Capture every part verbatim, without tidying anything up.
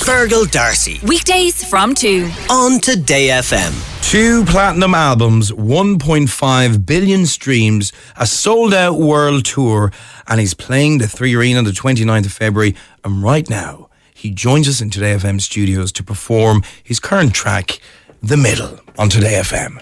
Fergal Darcy. Weekdays from two. On Today F M. Two platinum albums, one point five billion streams, a sold-out world tour, and he's playing the Three Arena on the twenty-ninth of February. And right now, he joins us in Today F M studios to perform his current track, The Middle, on Today F M.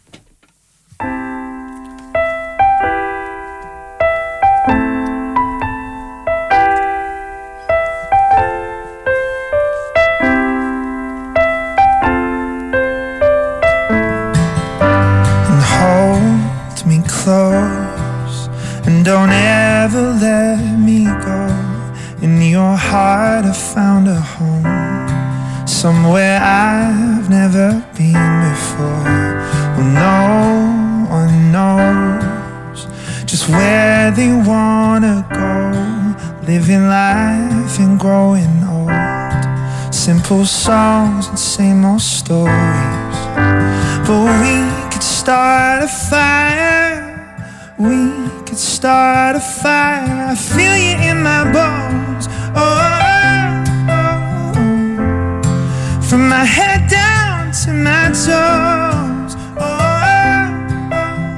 Close and don't ever let me go. In your heart I found a home, somewhere I've never been before. Well, no one knows just where they wanna go, living life and growing old. Simple songs and same old stories, but we could start a fire. We could start a fire. I feel you in my bones. Oh, oh, oh. From my head down to my toes. Oh, oh,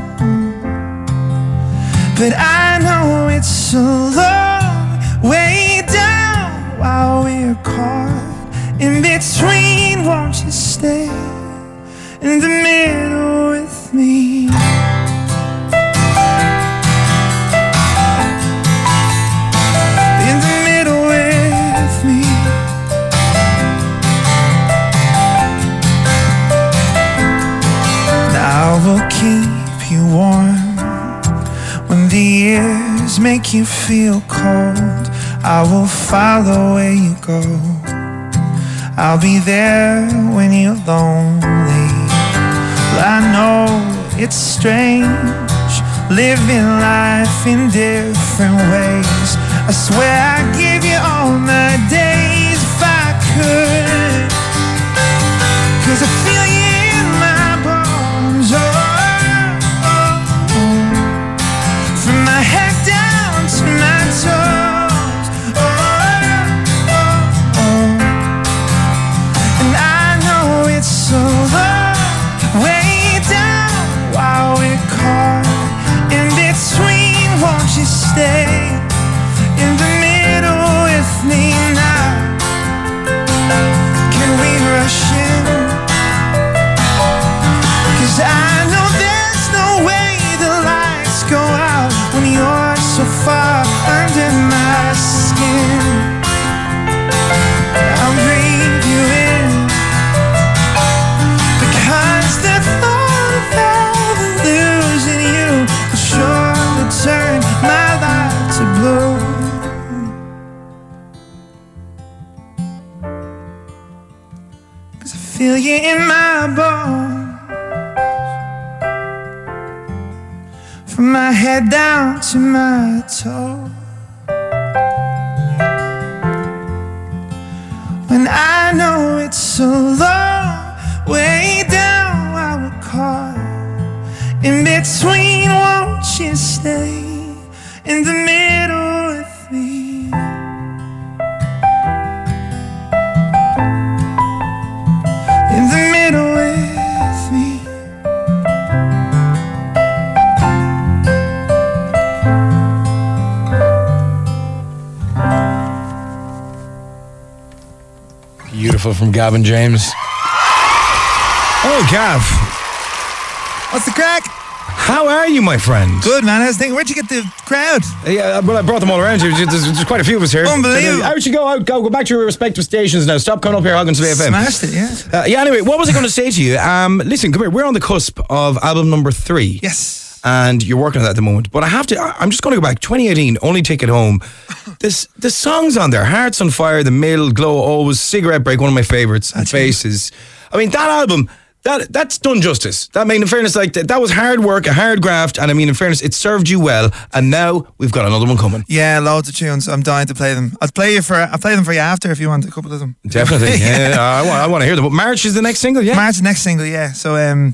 oh. But I know it's a long way down while we're caught in between. Won't you stay in the middle with me? I will keep you warm when the years make you feel cold. I will follow where you go. I'll be there when you're lonely. Well, I know it's strange living life in different ways. I swear I'd give you all my days if I could, 'cause I feel you in my bones. Oh, oh, oh. From my head down to my toes. Oh, oh, oh. And I know it's so long way down while we're caught in between. Won't you stay in the middle with me now? Can we rush in? 'Cause I know there's no way the lights go out when you're so far under my skin. I'll breathe you in, because the thought of ever losing you will sure to turn my life to blue. Feel you in my bones, from my head down to my toe. When I know it's so long way down while we're caught in between, won't you stay in the middle with me? In the middle with me. Beautiful from Gavin James. Oh, Gav. What's the crack? How are you, my friend? Good, man. I was thinking, where'd you get the crowd? Yeah, well, I brought them all around here. There's, there's quite a few of us here. Unbelievable. How would you go out? Go, go back to your respective stations now. Stop coming up here hogging Today F M. Smashed it, yeah. Uh, yeah, anyway, what was I going to say to you? Um, listen, come here. We're on the cusp of album number three. Yes. And you're working on that at the moment. But I have to, I'm just going to go back. twenty eighteen, Only Take It Home. This, the songs on there, Hearts on Fire, The Middle, Glow, Always, Cigarette Break, one of my favourites, and Faces. I mean, that album... That that's done justice. That, I mean, in fairness, like that, that was hard work, a hard graft, and I mean, in fairness, it served you well. And now we've got another one coming. Yeah, loads of tunes. I'm dying to play them. I'll play you for. I'll play them for you after if you want a couple of them. Definitely. yeah, yeah, I want. I want to hear them. But March is the next single. Yeah, March is the next single. Yeah. So um,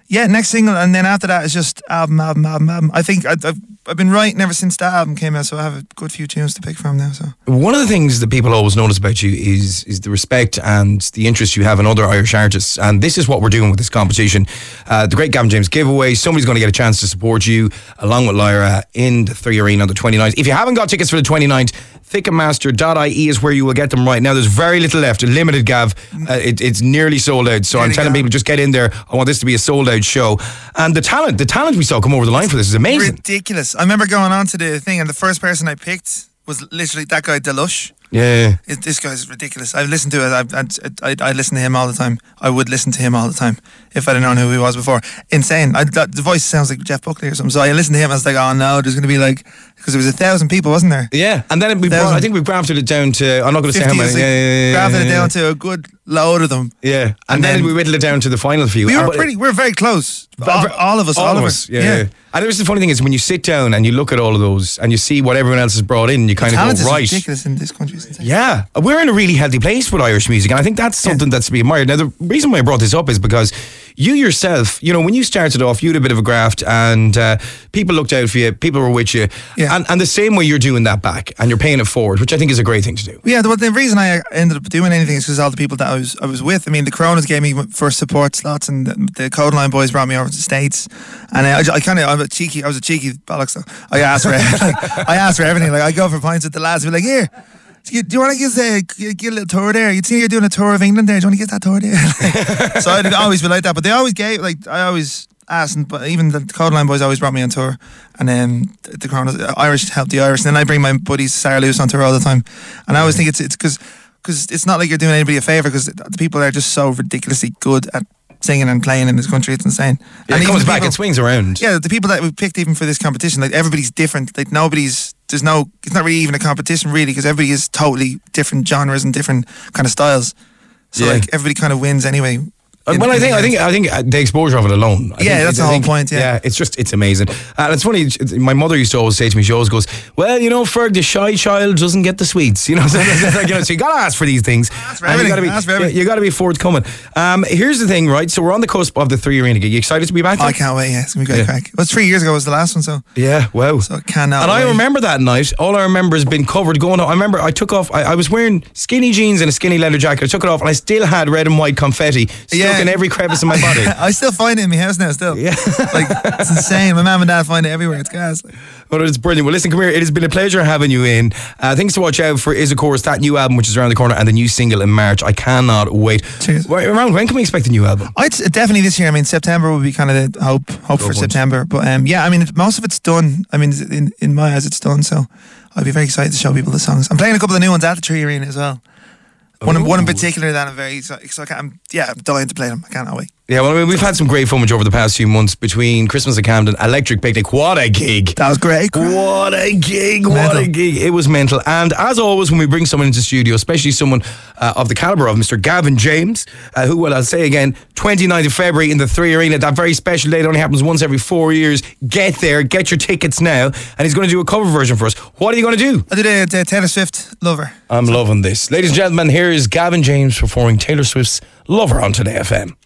Yeah, next single, and then after that is just album, album, album, album. I think I've, I've I've been writing ever since that album came out, so I have a good few tunes to pick from now. So one of the things that people always notice about you is is the respect and the interest you have in other Irish artists, and this is what we're doing with this competition. Uh, the Great Gavin James giveaway. Somebody's going to get a chance to support you along with Lyra in the Three Arena on the twenty-ninth. If you haven't got tickets for the twenty-ninth, Ticketmaster dot I E is where you will get them right now. There's very little left, a limited, Gav. Uh, it, it's nearly sold out, so I'm telling people, just get in there. I want this to be a sold out show. And the talent, the talent we saw come over the line for this is amazing. Ridiculous. I remember going on to the thing, and the first person I picked was literally that guy, Delush. Yeah. It, this guy's ridiculous. I've listened to it. I, I, I, I listen to him all the time. I would listen to him all the time if I'd known who he was before. Insane. I, that, the voice sounds like Jeff Buckley or something. So I listened to him. I was like, oh no, there's going to be like, because there was a thousand people, wasn't there? Yeah. And then we brought, I think we grafted it down to, I'm not going to say how many. Like, yeah, yeah, yeah, grafted yeah, it yeah. down to a good load of them. Yeah. And, and then, then we whittled it down to the final few. We were uh, pretty, we were very close. All, all of us. All, all of of us. us. Yeah. yeah. yeah. And there was the funny thing is when you sit down and you look at all of those and you see what everyone else has brought in, you kind the of go, right. Is ridiculous in this country. It's insane. Yeah. We're in a really healthy place with Irish music, and I think that's something yeah. that's to be admired. Now, the reason why I brought this up is because you yourself, you know, when you started off, you had a bit of a graft, and uh, people looked out for you, people were with you, yeah. and, and the same way you're doing that back, and you're paying it forward, which I think is a great thing to do. Yeah, the, the reason I ended up doing anything is because all the people that I was I was with. I mean, the Coronas gave me first support slots, and the, the Codeline boys brought me over to the States, and I, I kind of I'm a cheeky, I was a cheeky bollocks. So I asked for like, I asked for everything. Like I go for pints with the lads, be like, here. Do you, do you want to give a, get a little tour there? You'd see you're doing a tour of England there. Do you want to get that tour there? Like, so I'd always be like that. But they always gave, like, I always asked, and, but even the Codeline boys always brought me on tour. And then um, the Coronas, Irish helped the Irish. And then I bring my buddies Sarah Lewis on tour all the time. And I always think it's it's because because it's not like you're doing anybody a favour, because the people are just so ridiculously good at singing and playing in this country. It's insane. Yeah, and it comes back, people, it swings around. Yeah, the people that we picked even for this competition, like everybody's different. Like nobody's, there's no, it's not really even a competition really, because everybody is totally different genres and different kind of styles. So yeah. like everybody kind of wins anyway. In, well, I think I think I think the exposure of it alone. I yeah, think, that's the I whole think, point. Yeah. yeah, it's just it's amazing. And it's funny. My mother used to always say to me, she always goes, "Well, you know, Ferg, the shy child doesn't get the sweets." You know, so, like, you know, so you got to ask for these things. Ask for everything. You got to be, ask for everything. You got to be forthcoming. Um, here's the thing, right? So we're on the cusp of the Three Arena gig. You excited to be back? Oh, I can't wait. Yeah, it's gonna be great yeah. crack. It was three years ago. Was the last one. So yeah, wow. So I cannot. And wait. I remember that night. All I remember has been covered going on. I remember I took off. I, I was wearing skinny jeans and a skinny leather jacket. I took it off, and I still had red and white confetti stuck Yeah. in every crevice of my body. I still find it in my house now. Still, Yeah. like it's insane. My mum and dad find it everywhere. It's gas. Like. Well, it's brilliant. Well, listen, come here. It has been a pleasure having you in. Uh, things to watch out for is, of course, that new album which is around the corner, and the new single in March. I cannot wait. Cheers. Well, around when can we expect the new album? I'd definitely this year. I mean, September would be kind of the hope hope Go for for it. September. But um, yeah, I mean, most of it's done. I mean, in in my eyes, it's done. So I'd be very excited to show people the songs. I'm playing a couple of the new ones at the Tree Arena as well. One, in, one in particular that I'm very so, so I can't, I'm, yeah, I'm dying to play them. I can't wait. Yeah, well, I mean, we've had some great footage over the past few months between Christmas at Camden, Electric Picnic. What a gig! That was great. What a gig! What Mental. a gig! It was mental. And as always, when we bring someone into studio, especially someone uh, of the caliber of Mister Gavin James, uh, who, well, I'll say again, twenty-ninth of February in the Three Arena, that very special day that only happens once every four years. Get there, get your tickets now, and he's going to do a cover version for us. What are you going to do? I did a, a Taylor Swift Lover. I'm loving this. Ladies and gentlemen, here is Gavin James performing Taylor Swift's Lover on Today F M.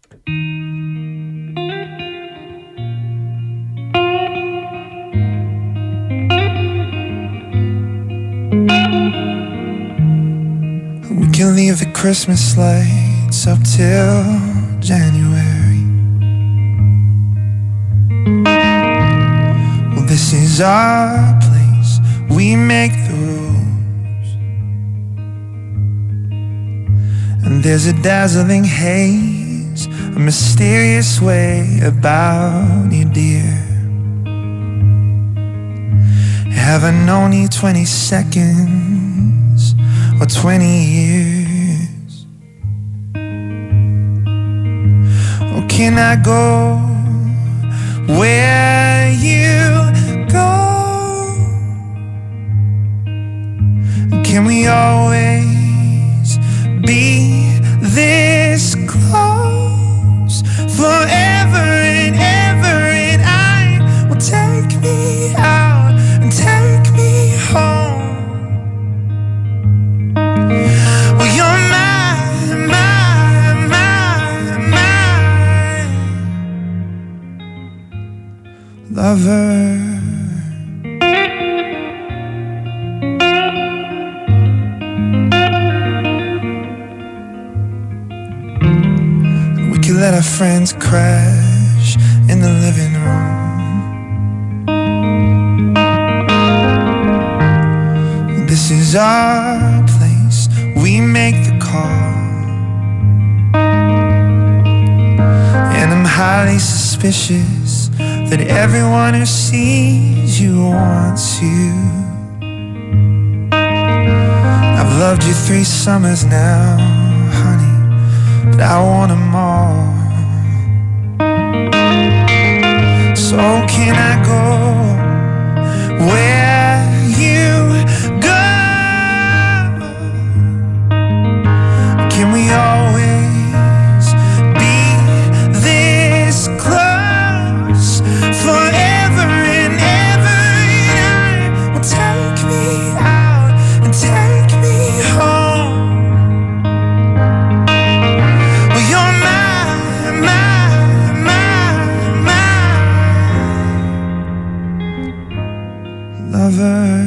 We can leave the Christmas lights up till January. Well, this is our place. We make the rules. And there's a dazzling haze, a mysterious way about you, dear. Have I known you twenty seconds or twenty years? Or can I go where you go? Can we always be this close forever and ever? And I will take me out and take me home. Well, you're mine, mine, mine, mine. lover. Let our friends crash in the living room. This is our place, we make the call. And I'm highly suspicious that everyone who sees you wants you. I've loved you three summers now, honey, but I want them all. So can I go where you go? Can we always be this close forever and ever? And I will take me out and take me home. Well, you're my, my, my lover.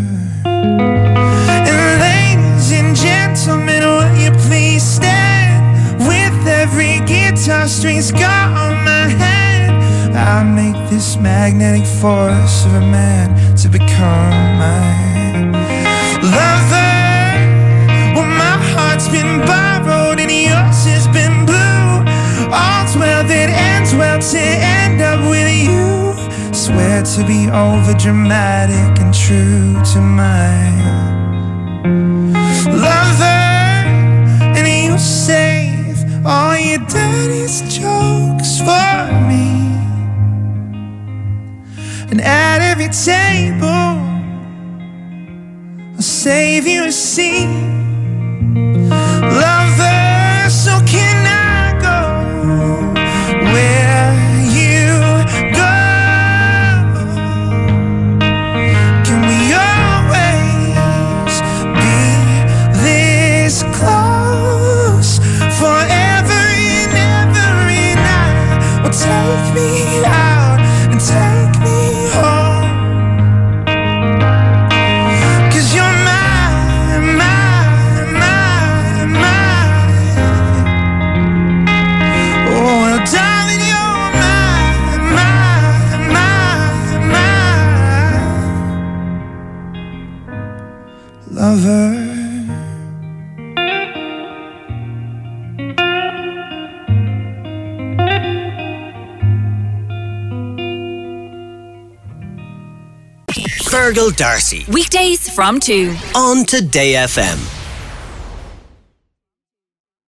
And ladies and gentlemen, will you please stand with every guitar string scar on my hand? I make this magnetic force of a man to become my lover. Well, my heart's been borrowed and yours has been blue. All's well that ends well to end up with you. Swear to be over dramatic and true to my lover. And you save all your dirtiest jokes for me. And at every table I'll save you a seat, lover. So can I go where you go? Can we always be this close forever and ever? And I will take me out and take me home. 'Cause you're my, my, my, my. Oh, well, darling, you're my, my, my, my lover. Fergal Darcy. Weekdays from two. On Today F M.